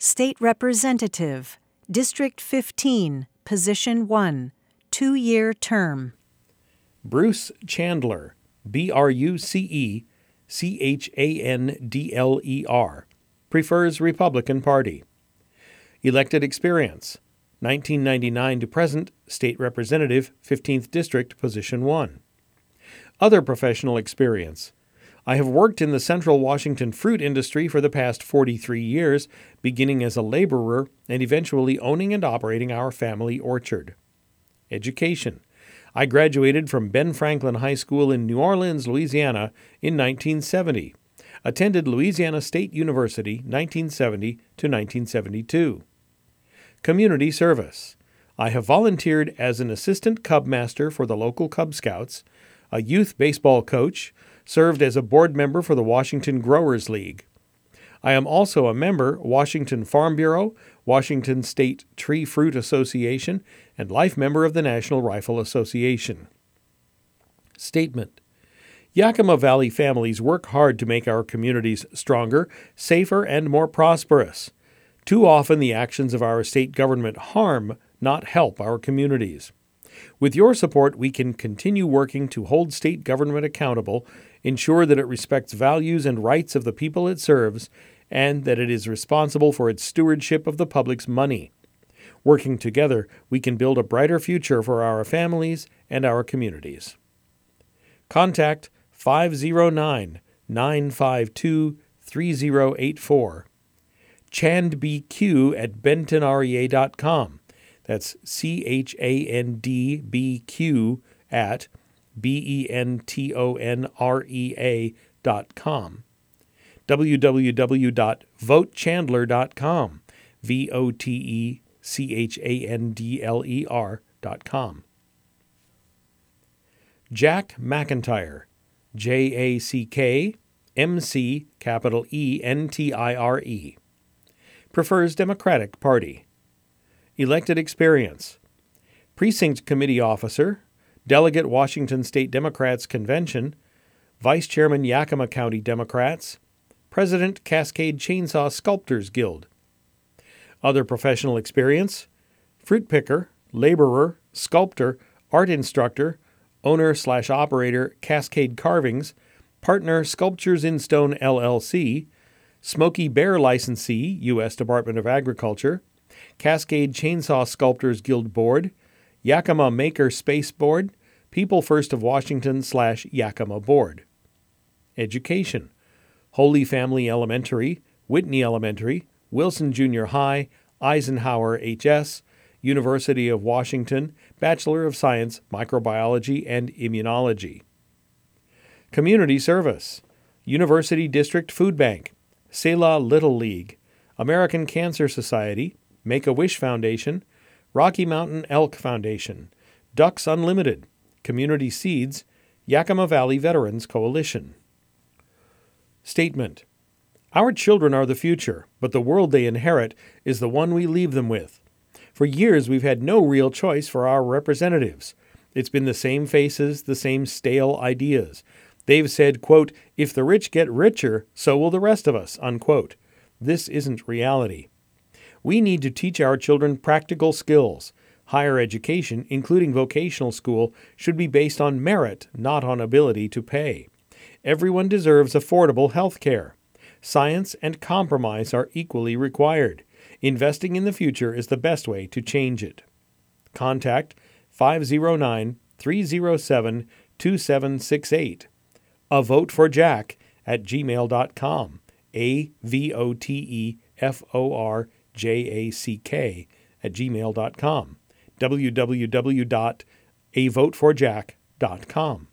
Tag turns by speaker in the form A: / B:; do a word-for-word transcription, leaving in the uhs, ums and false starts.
A: State Representative, District fifteen, Position one, two-year term.
B: Bruce Chandler, B R U C E C H A N D L E R, prefers Republican Party. Elected experience, nineteen ninety-nine to present, State Representative, fifteenth District, Position one. Other professional experience. I have worked in the Central Washington fruit industry for the past forty-three years, beginning as a laborer and eventually owning and operating our family orchard. Education. I graduated from Ben Franklin High School in New Orleans, Louisiana in nineteen seventy. Attended Louisiana State University nineteen seventy to nineteen seventy-two. Community service. I have volunteered as an assistant Cub Master for the local Cub Scouts, a youth baseball coach, served as a board member for the Washington Growers League. I am also a member, Washington Farm Bureau, Washington State Tree Fruit Association, and life member of the National Rifle Association. Statement. Yakima Valley families work hard to make our communities stronger, safer, and more prosperous. Too often the actions of our state government harm, not help our communities. With your support, we can continue working to hold state government accountable, ensure that it respects values and rights of the people it serves, and that it is responsible for its stewardship of the public's money. Working together, we can build a brighter future for our families and our communities. Contact five oh nine, nine five two, three oh eight four. chandbq at benton r e a dot com. That's C H A N D B Q at B E N T O N R E A dot com. w w w dot vote chandler dot com. V O T E C H A N D L E R dot com. Jack McIntyre, J A C K M C capital E N T I R E. Prefers Democratic Party. Elected experience. Precinct Committee Officer, Delegate Washington State Democrats Convention, Vice Chairman Yakima County Democrats, President Cascade Chainsaw Sculptors Guild. Other professional experience. Fruit picker, laborer, sculptor, art instructor, owner slash operator Cascade Carvings, partner Sculptures in Stone L L C, Smoky Bear licensee, U S Department of Agriculture, Cascade Chainsaw Sculptors Guild Board, Yakima Maker Space Board, People First of Washington slash Yakima Board. Education. Holy Family Elementary, Whitney Elementary, Wilson Junior High, Eisenhower H S, University of Washington, Bachelor of Science, Microbiology and Immunology. Community service. University District Food Bank, Selah Little League, American Cancer Society, Make-A-Wish Foundation, Rocky Mountain Elk Foundation, Ducks Unlimited, Community Seeds, Yakima Valley Veterans Coalition. Statement. Our children are the future, but the world they inherit is the one we leave them with. For years, we've had no real choice for our representatives. It's been the same faces, the same stale ideas. They've said, quote, if the rich get richer, so will the rest of us, unquote. This isn't reality. We need to teach our children practical skills. Higher education, including vocational school, should be based on merit, not on ability to pay. Everyone deserves affordable health care. Science and compromise are equally required. Investing in the future is the best way to change it. Contact five oh nine, three oh seven, two seven six eight. A vote for Jack at gmail dot com. A V O T E F O R J A C K at gmail dot com. w w w dot a vote for jack dot com.